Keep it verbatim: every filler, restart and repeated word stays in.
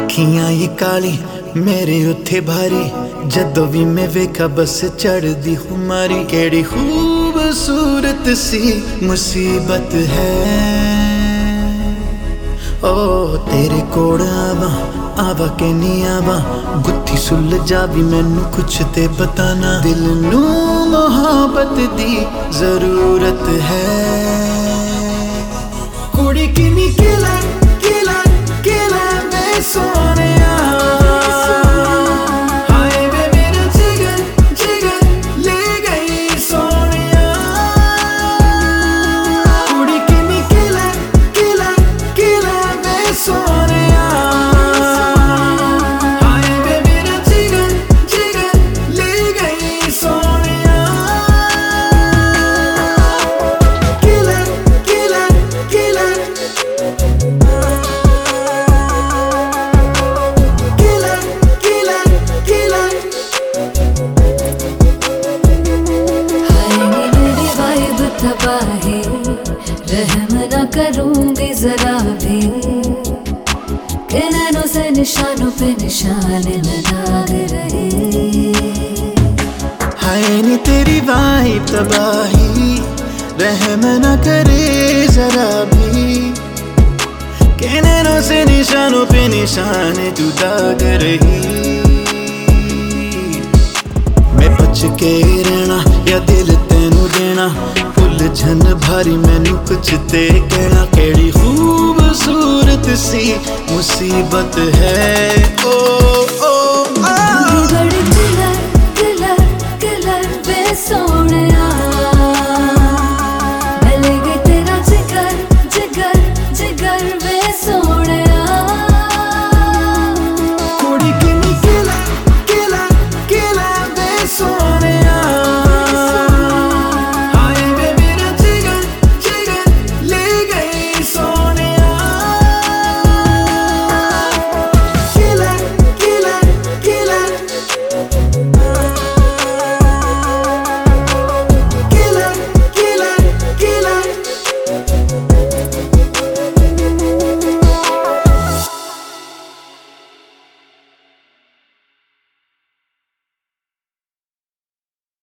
अखियां ही काली मेरे उत्थे भारी, जदों भी मैं वेखा बस चढ़दी खुमारी। केड़ी खूबसूरत सी मुसीबत है, ओ तेरे कोल आवा आवा के नी आवा, गुत्थी सुल जावी मैनू कुछ ते बताना। दिल नू मोहब्बत दी जरूरत है, कुड़ी किनी किला किला किला मैं सोने तबाही, रहम न करूंगी जरा भी, कि नैनों से निशानों पे निशान न दाग रहे। हाय नी तेरी वाइब तबाही, रहम न करे जरा भी, कि नैनों से निशानों पे निशान तू दाग रही। मैं बच के रहना या दिल तेनू देना, उलझन भारी मैनू कुछ ते कहना। केड़ी खूबसूरत सी मुसीबत है, ओ ओ आ। बड़ी किलर किलर किलर वे सो